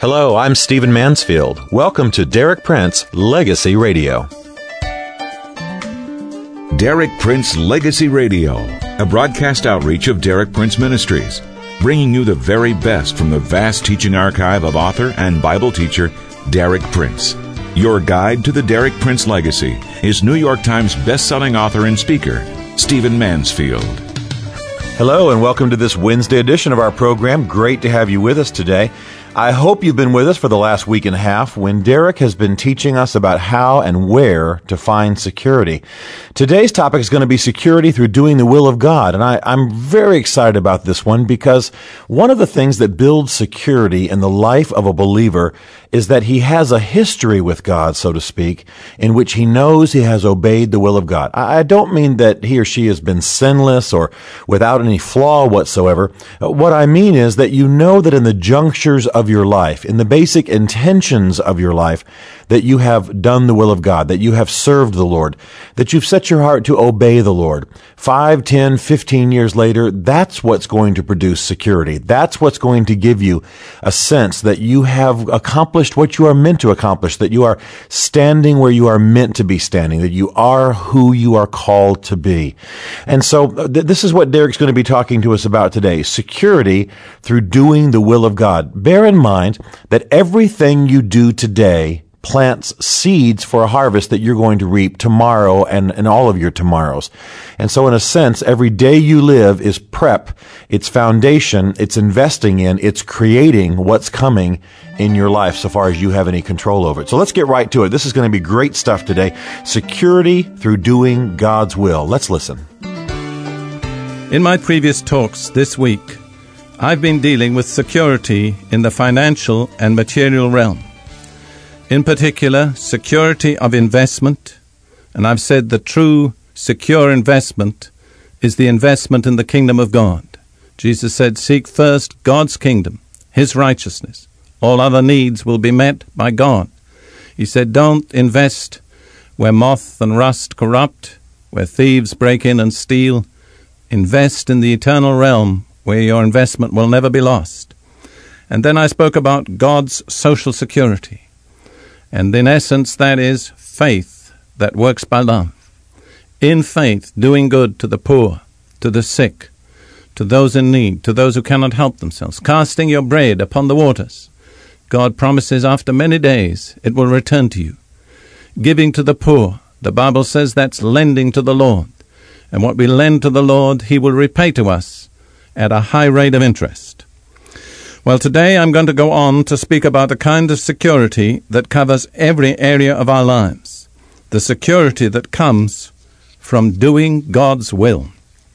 Hello, I'm Stephen Mansfield. Welcome to Derek Prince Legacy Radio. Derek Prince Legacy Radio, a broadcast outreach of Derek Prince Ministries, bringing you the very best from the vast teaching archive of author and Bible teacher Derek Prince. Your guide to the Derek Prince legacy is New York Times best-selling author and speaker, Stephen Mansfield. Hello, and welcome to this Wednesday edition of our program. Great to have you with us today. I hope you've been with us for the last week and a half when Derek has been teaching us about how and where to find security. Today's topic is going to be security through doing the will of God, and I'm very excited about this one because one of the things that builds security in the life of a believer is that he has a history with God, so to speak, in which he knows he has obeyed the will of God. I don't mean that he or she has been sinless or without any flaw whatsoever. What I mean is that you know that in the junctures of your life, in the basic intentions of your life, that you have done the will of God, that you have served the Lord, that you've set your heart to obey the Lord. 5, 10, 15 years later, that's what's going to produce security. That's what's going to give you a sense that you have accomplished what you are meant to accomplish, that you are standing where you are meant to be standing, that you are who you are called to be. And so this is what Derek's going to be talking to us about today, security through doing the will of God. Bear in mind that everything you do today plants seeds for a harvest that you're going to reap tomorrow and all of your tomorrows. And so in a sense, every day you live is prep, it's foundation, it's investing in, it's creating what's coming in your life so far as you have any control over it. So let's get right to it. This is going to be great stuff today. Security through doing God's will. Let's listen. In my previous talks this week, I've been dealing with security in the financial and material realm. In particular, security of investment, and I've said the true secure investment is the investment in the kingdom of God. Jesus said, seek first God's kingdom, His righteousness. All other needs will be met by God. He said, don't invest where moth and rust corrupt, where thieves break in and steal. Invest in the eternal realm where your investment will never be lost. And then I spoke about God's social security. And in essence, that is faith that works by love. In faith, doing good to the poor, to the sick, to those in need, to those who cannot help themselves, casting your bread upon the waters. God promises after many days it will return to you. Giving to the poor, the Bible says that's lending to the Lord. And what we lend to the Lord, He will repay to us at a high rate of interest. Well, today I'm going to go on to speak about a kind of security that covers every area of our lives. The security that comes from doing God's will.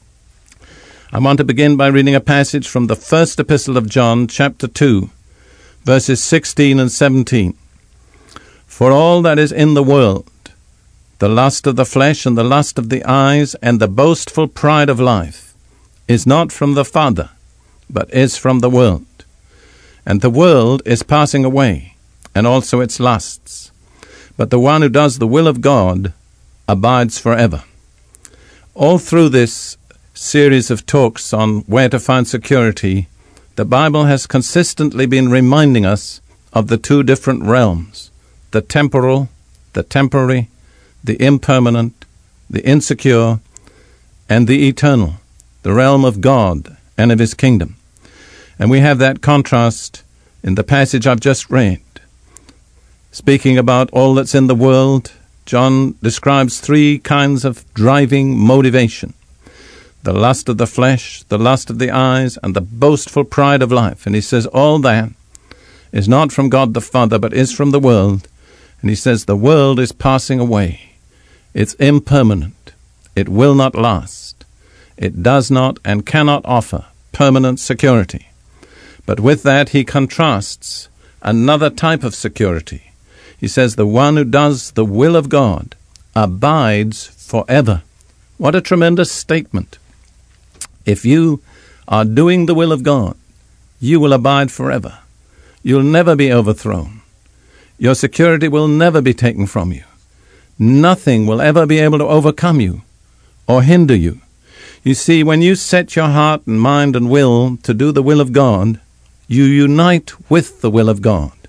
I want to begin by reading a passage from the first epistle of John, chapter 2, verses 16 and 17. For all that is in the world, the lust of the flesh and the lust of the eyes and the boastful pride of life, is not from the Father, but is from the world. And the world is passing away, and also its lusts. But the one who does the will of God abides forever. All through this series of talks on where to find security, the Bible has consistently been reminding us of the two different realms, the temporal, the temporary, the impermanent, the insecure, and the eternal, the realm of God and of His kingdom. And we have that contrast in the passage I've just read. Speaking about all that's in the world, John describes three kinds of driving motivation. The lust of the flesh, the lust of the eyes, and the boastful pride of life. And he says all that is not from God the Father, but is from the world. And he says the world is passing away. It's impermanent. It will not last. It does not and cannot offer permanent security. But with that, he contrasts another type of security. He says the one who does the will of God abides forever. What a tremendous statement. If you are doing the will of God, you will abide forever. You'll never be overthrown. Your security will never be taken from you. Nothing will ever be able to overcome you or hinder you. You see, when you set your heart and mind and will to do the will of God, you unite with the will of God.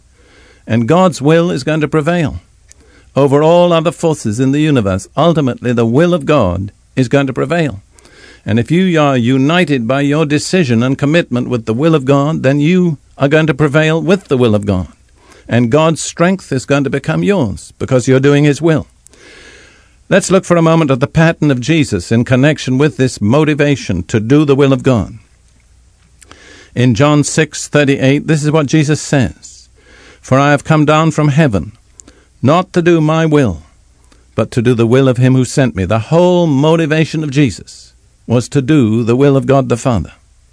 And God's will is going to prevail over all other forces in the universe. Ultimately, the will of God is going to prevail. And if you are united by your decision and commitment with the will of God, then you are going to prevail with the will of God. And God's strength is going to become yours because you're doing His will. Let's look for a moment at the pattern of Jesus in connection with this motivation to do the will of God. In John 6:38, this is what Jesus says, "For I have come down from heaven, not to do my will, but to do the will of Him who sent me." The whole motivation of Jesus was to do the will of God the Father.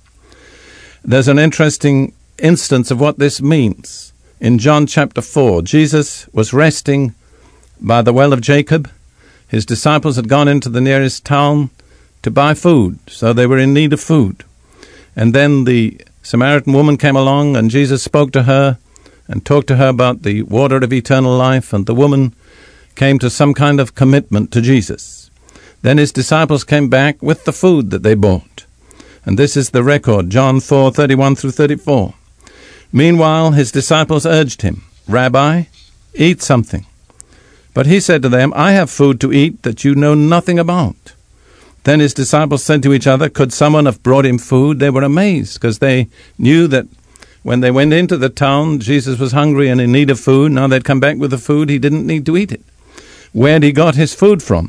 There's an interesting instance of what this means. In John chapter 4, Jesus was resting by the well of Jacob. His disciples had gone into the nearest town to buy food, so they were in need of food. And then the Samaritan woman came along, and Jesus spoke to her and talked to her about the water of eternal life, and the woman came to some kind of commitment to Jesus. Then his disciples came back with the food that they bought. And this is the record, John 4:31 through 34. "Meanwhile, his disciples urged him, 'Rabbi, eat something.' But he said to them, 'I have food to eat that you know nothing about.' Then his disciples said to each other, 'Could someone have brought him food?' They were amazed because they knew that when they went into the town, Jesus was hungry and in need of food. Now they'd come back with the food. He didn't need to eat it. Where'd he got his food from?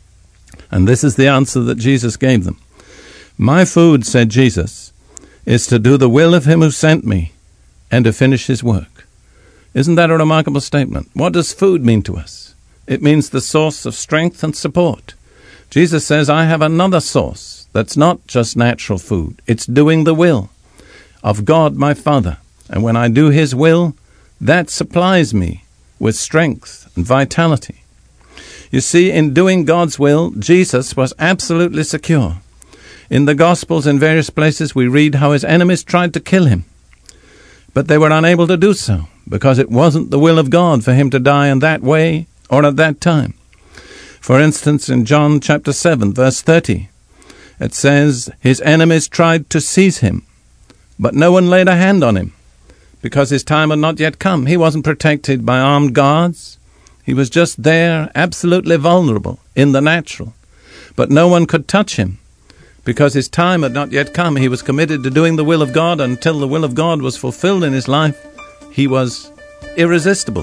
And this is the answer that Jesus gave them. 'My food,' said Jesus, "is to do the will of Him who sent me and to finish His work." Isn't that a remarkable statement? What does food mean to us? It means the source of strength and support. Jesus says, "I have another source that's not just natural food. It's doing the will of God my Father. And when I do His will, that supplies me with strength and vitality." You see, in doing God's will, Jesus was absolutely secure. In the Gospels, in various places, we read how His enemies tried to kill Him. But they were unable to do so, because it wasn't the will of God for Him to die in that way or at that time. For instance, in John chapter 7, verse 30, it says, "His enemies tried to seize Him, but no one laid a hand on Him, because His time had not yet come." He wasn't protected by armed guards. He was just there, absolutely vulnerable in the natural. But no one could touch Him, because His time had not yet come. He was committed to doing the will of God until the will of God was fulfilled in His life. He was irresistible.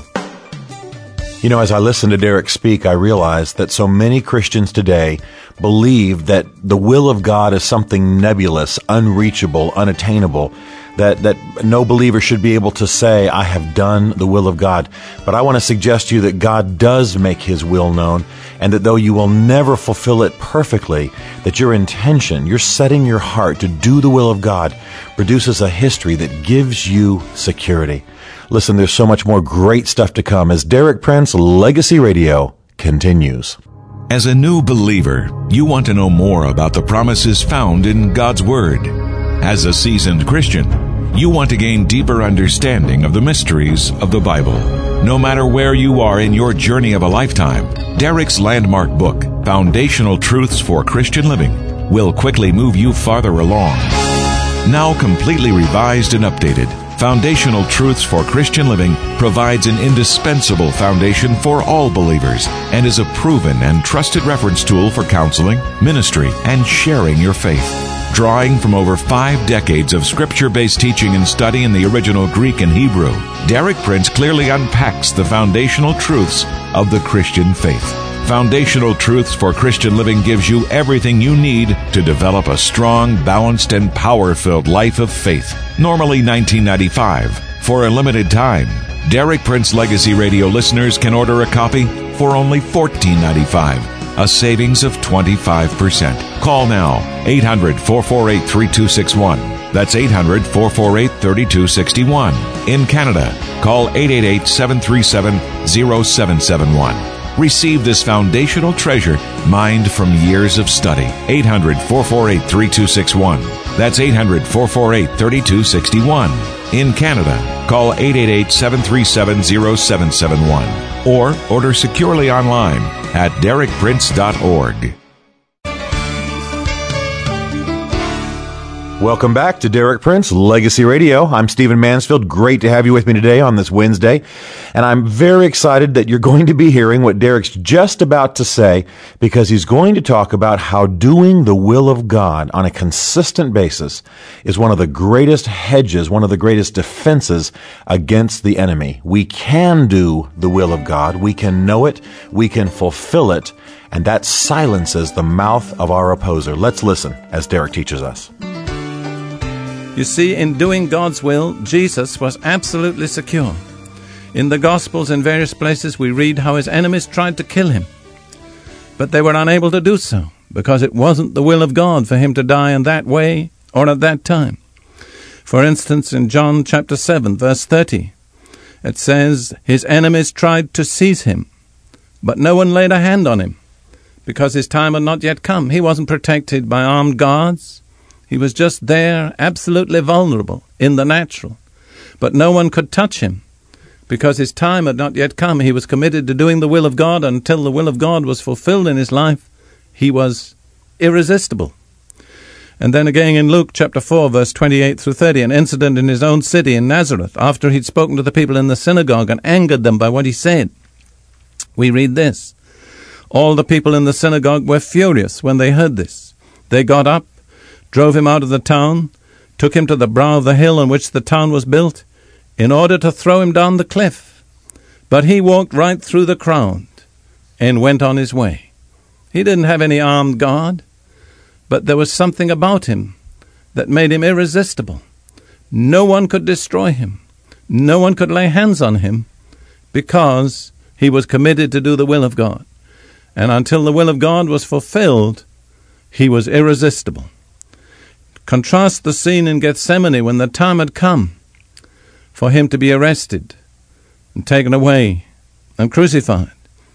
You know, as I listen to Derek speak, I realize that so many Christians today believe that the will of God is something nebulous, unreachable, unattainable, that no believer should be able to say, "I have done the will of God." But I want to suggest to you that God does make His will known, and that though you will never fulfill it perfectly, that your intention, your setting your heart to do the will of God, produces a history that gives you security. Listen, there's so much more great stuff to come as Derek Prince Legacy Radio continues. As a new believer, you want to know more about the promises found in God's Word. As a seasoned Christian, you want to gain deeper understanding of the mysteries of the Bible. No matter where you are in your journey of a lifetime, Derek's landmark book, Foundational Truths for Christian Living, will quickly move you farther along. Now completely revised and updated, Foundational Truths for Christian Living provides an indispensable foundation for all believers and is a proven and trusted reference tool for counseling, ministry, and sharing your faith. Drawing from over 5 decades of scripture-based teaching and study in the original Greek and Hebrew, Derek Prince clearly unpacks the foundational truths of the Christian faith. Foundational Truths for Christian Living gives you everything you need to develop a strong, balanced, and power-filled life of faith. Normally $19.95. For a limited time, Derek Prince Legacy Radio listeners can order a copy for only $14.95, a savings of 25%. Call now, 800-448-3261. That's 800-448-3261. In Canada, call 888-737-0771. Receive this foundational treasure mined from years of study. 800-448-3261. That's 800-448-3261. In Canada, call 888-737-0771. Or order securely online at derekprince.org. Welcome back to Derek Prince Legacy Radio. I'm Stephen Mansfield. Great to have you with me today on this Wednesday. And I'm very excited that you're going to be hearing what Derek's just about to say, because he's going to talk about how doing the will of God on a consistent basis is one of the greatest hedges, one of the greatest defenses against the enemy. We can do the will of God. We can know it. We can fulfill it. And that silences the mouth of our opposer. Let's listen as Derek teaches us. You see, in doing God's will, Jesus was absolutely secure. In the Gospels, in various places, we read how his enemies tried to kill him, but they were unable to do so, because it wasn't the will of God for him to die in that way or at that time. For instance, in John chapter 7, verse 30, it says, his enemies tried to seize him, but no one laid a hand on him, because his time had not yet come. He wasn't protected by armed guards. He was just there, absolutely vulnerable in the natural. But no one could touch him because his time had not yet come. He was committed to doing the will of God. Until the will of God was fulfilled in his life, he was irresistible. And then again in Luke chapter 4, verse 28 through 30, an incident in his own city in Nazareth, after he'd spoken to the people in the synagogue and angered them by what he said. We read this. All the people in the synagogue were furious when they heard this. They got up, drove him out of the town, took him to the brow of the hill on which the town was built, in order to throw him down the cliff. But he walked right through the crowd and went on his way. He didn't have any armed guard, but there was something about him that made him irresistible. No one could destroy him. No one could lay hands on him, because he was committed to do the will of God. And until the will of God was fulfilled, he was irresistible. Contrast the scene in Gethsemane when the time had come for him to be arrested and taken away and crucified.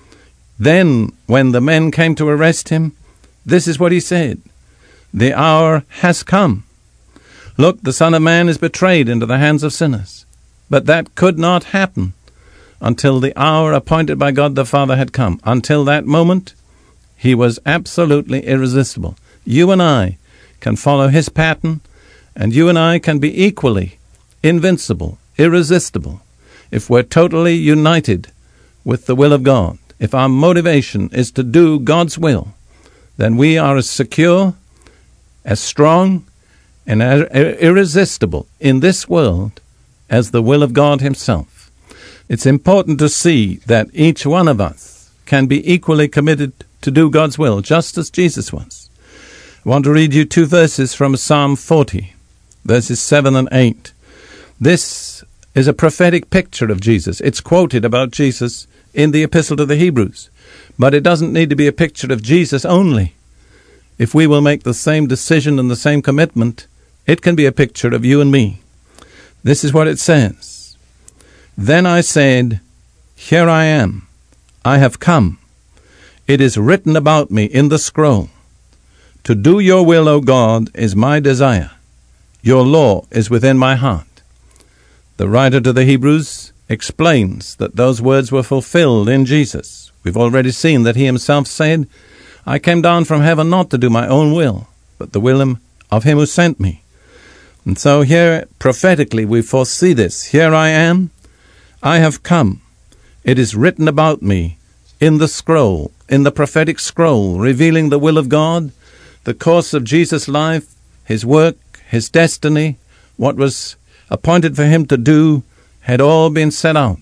Then, when the men came to arrest him, this is what he said, the hour has come. Look, the Son of Man is betrayed into the hands of sinners. But that could not happen until the hour appointed by God the Father had come. Until that moment, he was absolutely irresistible. You and I can follow his pattern, and you and I can be equally invincible, irresistible, if we're totally united with the will of God. If our motivation is to do God's will, then we are as secure, as strong, and as irresistible in this world as the will of God himself. It's important to see that each one of us can be equally committed to do God's will, just as Jesus was. I want to read you 2 verses from Psalm 40, verses 7 and 8. This is a prophetic picture of Jesus. It's quoted about Jesus in the Epistle to the Hebrews. But it doesn't need to be a picture of Jesus only. If we will make the same decision and the same commitment, it can be a picture of you and me. This is what it says. Then I said, here I am. I have come. It is written about me in the scroll. To do your will, O God, is my desire. Your law is within my heart. The writer to the Hebrews explains that those words were fulfilled in Jesus. We've already seen that he himself said, I came down from heaven not to do my own will, but the will of him who sent me. And so here, prophetically, we foresee this. Here I am. I have come. It is written about me in the scroll, in the prophetic scroll, revealing the will of God, the course of Jesus' life, his work, his destiny, what was appointed for him to do, had all been set out.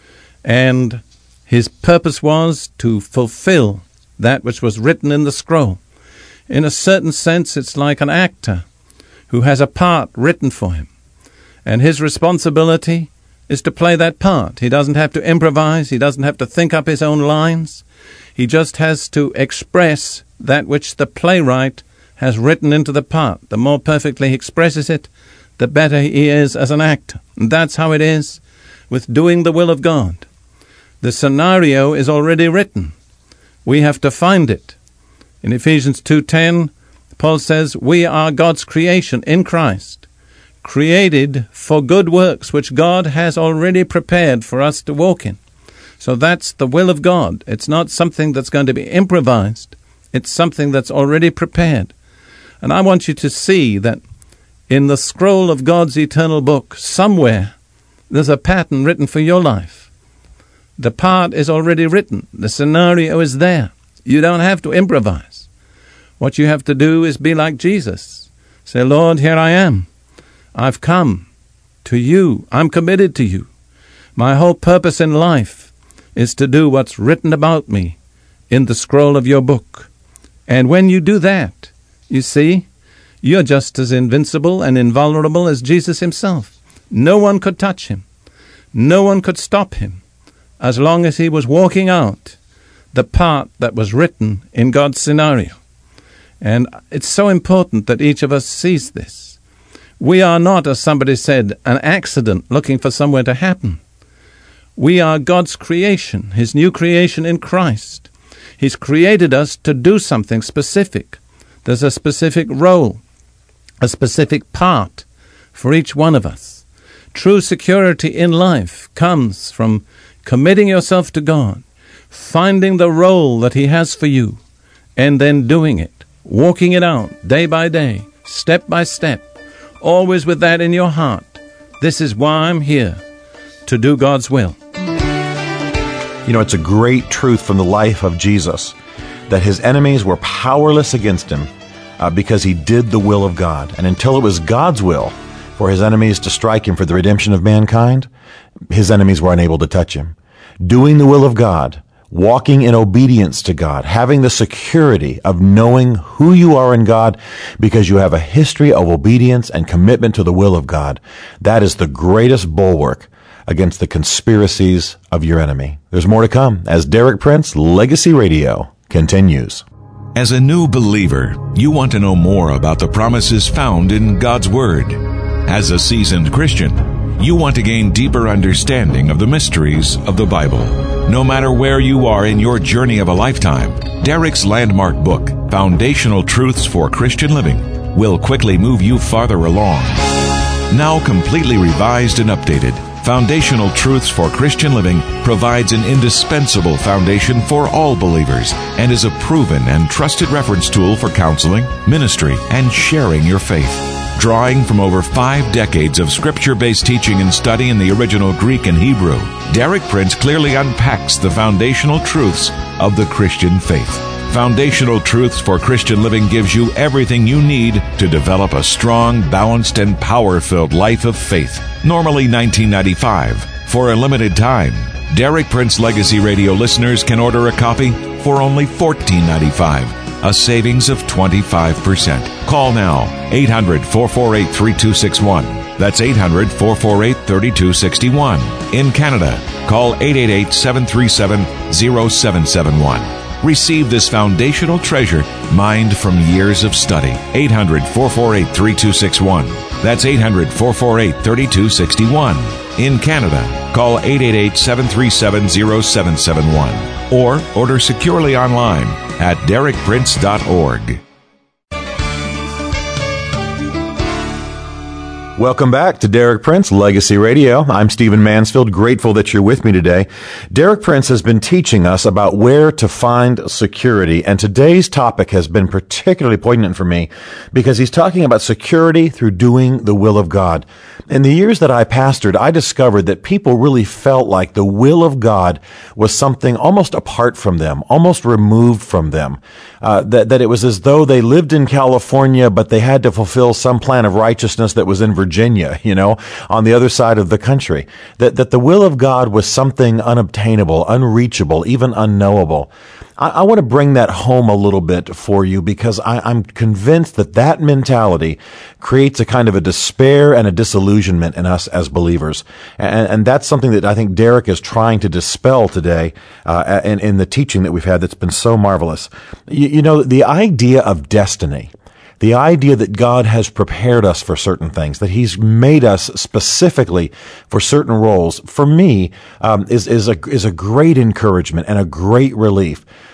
And his purpose was to fulfill that which was written in the scroll. In a certain sense, it's like an actor who has a part written for him. And his responsibility is to play that part. He doesn't have to improvise. He doesn't have to think up his own lines. He just has to express that which the playwright has written into the part. The more perfectly he expresses it, the better he is as an actor. And that's how it is with doing the will of God. The scenario is already written. We have to find it. In Ephesians 2:10, Paul says, we are God's creation in Christ, created for good works which God has already prepared for us to walk in. So that's the will of God. It's not something that's going to be improvised. It's something that's already prepared. And I want you to see that In the scroll of God's eternal book, somewhere, there's a pattern written for your life. The part is already written. The scenario is there. You don't have to improvise. What you have to do is be like Jesus. Say, Lord, here I am. I've come to you. I'm committed to you. My whole purpose in life is to do what's written about me in the scroll of your book. And when you do that, you see, you're just as invincible and invulnerable as Jesus himself. No one could touch him. No one could stop him as long as he was walking out the part that was written in God's scenario. And it's so important that each of us sees this. We are not, as somebody said, an accident looking for somewhere to happen. We are God's creation, his new creation in Christ. He's created us to do something specific. There's a specific role, a specific part for each one of us. True security in life comes from committing yourself to God, finding the role that he has for you, and then doing it. Walking it out day by day, step by step, always with that in your heart. This is why I'm here, to do God's will. You know, it's a great truth from the life of Jesus that his enemies were powerless against him because he did the will of God. And until it was God's will for his enemies to strike him for the redemption of mankind, his enemies were unable to touch him. Doing the will of God, walking in obedience to God, having the security of knowing who you are in God because you have a history of obedience and commitment to the will of God. That is the greatest bulwark against the conspiracies of your enemy. There's more to come as Derek Prince Legacy Radio continues. As a new believer, you want to know more about the promises found in God's Word. As a seasoned Christian, you want to gain deeper understanding of the mysteries of the Bible. No matter where you are in your journey of a lifetime, Derek's landmark book, Foundational Truths for Christian Living, will quickly move you farther along. Now completely revised and updated, Foundational Truths for Christian Living provides an indispensable foundation for all believers and is a proven and trusted reference tool for counseling, ministry, and sharing your faith. Drawing from over 5 decades of scripture-based teaching and study in the original Greek and Hebrew, Derek Prince clearly unpacks the foundational truths of the Christian faith. Foundational Truths for Christian Living gives you everything you need to develop a strong, balanced, and power-filled life of faith. Normally $19.95. For a limited time, Derek Prince Legacy Radio listeners can order a copy for only $14.95. A savings of 25%. Call now, 800-448-3261. That's 800-448-3261. In Canada, call 888-737-0771. Receive this foundational treasure mined from years of study. 800-448-3261. That's 800-448-3261. In Canada, call 888-737-0771. Or order securely online at derekprince.org. Welcome back to Derek Prince Legacy Radio. I'm Stephen Mansfield, grateful that you're with me today. Derek Prince has been teaching us about where to find security, and today's topic has been particularly poignant for me because he's talking about security through doing the will of God. In the years that I pastored, I discovered that people really felt like the will of God was something almost apart from them, almost removed from them. That it was as though they lived in California, but they had to fulfill some plan of righteousness that was in Virginia, on the other side of the country. That the will of God was something unobtainable, unreachable, even unknowable. I want to bring that home a little bit for you because I'm convinced that mentality creates a kind of a despair and a disillusionment in us as believers. And that's something that I think Derek is trying to dispel today in the teaching that we've had that's been so marvelous. The idea of destiny, the idea that God has prepared us for certain things, that He's made us specifically for certain roles, for me, is a great encouragement and a great relief.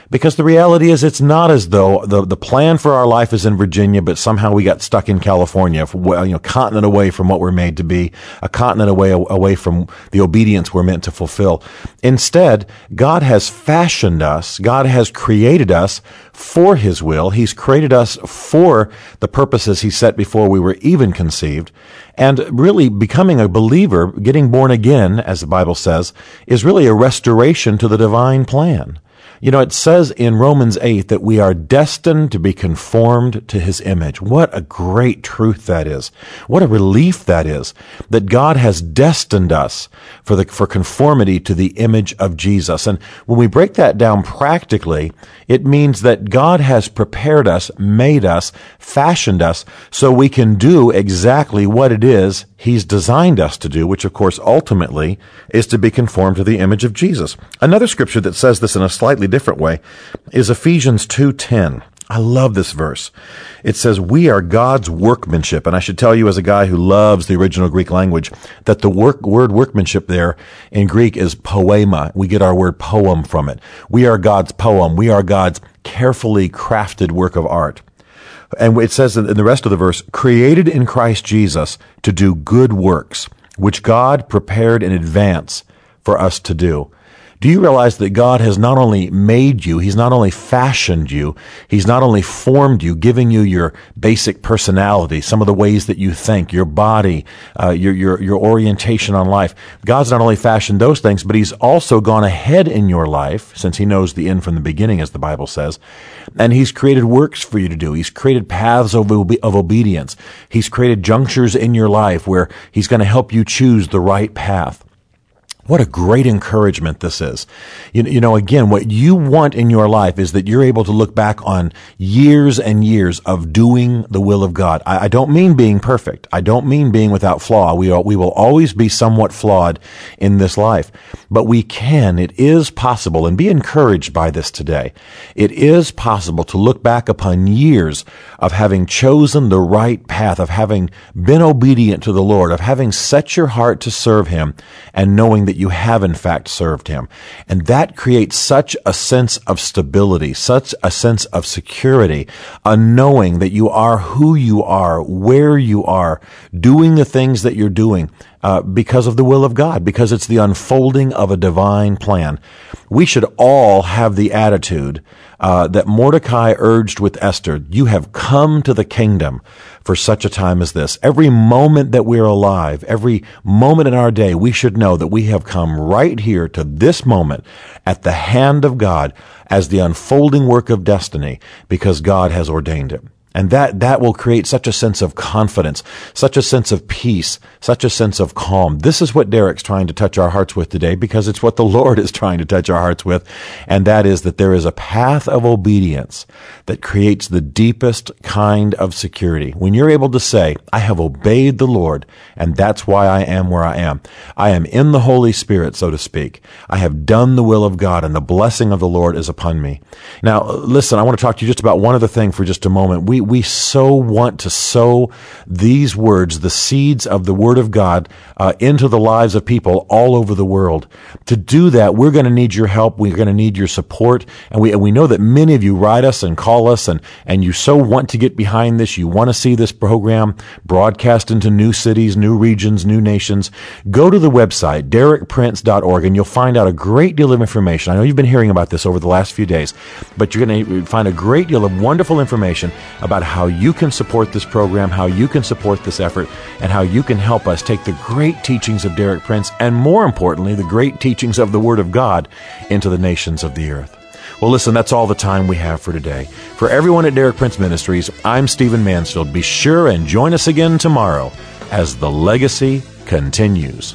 Because the reality is it's not as though the plan for our life is in Virginia, but somehow we got stuck in California, a continent away from what we're made to be, a continent away from the obedience we're meant to fulfill. Instead, God has fashioned us, God has created us for His will. He's created us for the purposes He set before we were even conceived. And really becoming a believer, getting born again, as the Bible says, is really a restoration to the divine plan. You know, it says in Romans 8 that we are destined to be conformed to His image. What a great truth that is. What a relief that is, that God has destined us for conformity to the image of Jesus. And when we break that down practically, it means that God has prepared us, made us, fashioned us so we can do exactly what it is He's designed us to do, which of course ultimately is to be conformed to the image of Jesus. Another scripture that says this in a slightly different way is Ephesians 2:10. I love this verse. It says, we are God's workmanship. And I should tell you, as a guy who loves the original Greek language, that the word workmanship there in Greek is poema. We get our word poem from it. We are God's poem. We are God's carefully crafted work of art. And it says in the rest of the verse, created in Christ Jesus to do good works, which God prepared in advance for us to do. Do you realize that God has not only made you, He's not only fashioned you, He's not only formed you, giving you your basic personality, some of the ways that you think, your body, your orientation on life. God's not only fashioned those things, but He's also gone ahead in your life, since He knows the end from the beginning, as the Bible says, and He's created works for you to do. He's created paths of obedience. He's created junctures in your life where He's going to help you choose the right path. What a great encouragement this is. You know, again, what you want in your life is that you're able to look back on years and years of doing the will of God. I don't mean being perfect. I don't mean being without flaw. We will always be somewhat flawed in this life. But it is possible, and be encouraged by this today. It is possible to look back upon years of having chosen the right path, of having been obedient to the Lord, of having set your heart to serve Him, and knowing that you have in fact served Him. And that creates such a sense of stability, such a sense of security, a knowing that you are who you are, where you are, doing the things that you're doing, because of the will of God, because it's the unfolding of a divine plan. We should all have the attitude that Mordecai urged with Esther. You have come to the kingdom for such a time as this. Every moment that we're alive, every moment in our day, we should know that we have come right here to this moment at the hand of God as the unfolding work of destiny, because God has ordained it. And that will create such a sense of confidence, such a sense of peace, such a sense of calm. This is what Derek's trying to touch our hearts with today, because it's what the Lord is trying to touch our hearts with. And that is that there is a path of obedience that creates the deepest kind of security. When you're able to say, I have obeyed the Lord, and that's why I am where I am. I am in the Holy Spirit, so to speak. I have done the will of God, and the blessing of the Lord is upon me. Now, listen, I want to talk to you just about one other thing for just a moment. We so want to sow these words, the seeds of the Word of God, into the lives of people all over the world. To do that, we're going to need your help. We're going to need your support. And we know that many of you write us and call us, and you so want to get behind this. You want to see this program broadcast into new cities, new regions, new nations. Go to the website, derekprince.org, and you'll find out a great deal of information. I know you've been hearing about this over the last few days, but you're going to find a great deal of wonderful information about how you can support this program, how you can support this effort, and how you can help us take the great teachings of Derek Prince, and more importantly, the great teachings of the Word of God, into the nations of the earth. Well, listen, that's all the time we have for today. For everyone at Derek Prince Ministries, I'm Stephen Mansfield. Be sure and join us again tomorrow as the legacy continues.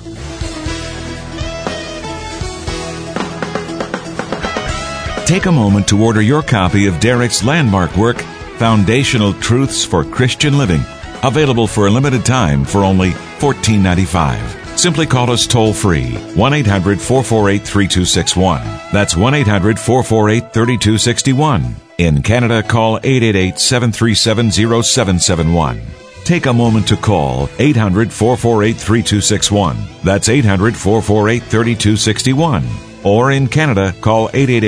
Take a moment to order your copy of Derek's landmark work, Foundational Truths for Christian Living, available for a limited time for only $14.95. Simply call us toll-free, 1-800-448-3261. That's 1-800-448-3261. In Canada, call 888-737-0771. Take a moment to call 800-448-3261. That's 800-448-3261. or in Canada, call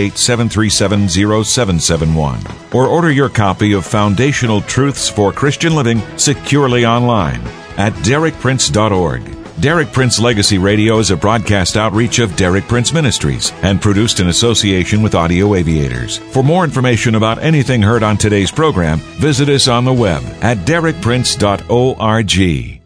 888-737-0771. Or order your copy of Foundational Truths for Christian Living securely online at DerekPrince.org. Derek Prince Legacy Radio is a broadcast outreach of Derek Prince Ministries and produced in association with Audio Aviators. For more information about anything heard on today's program, visit us on the web at DerekPrince.org.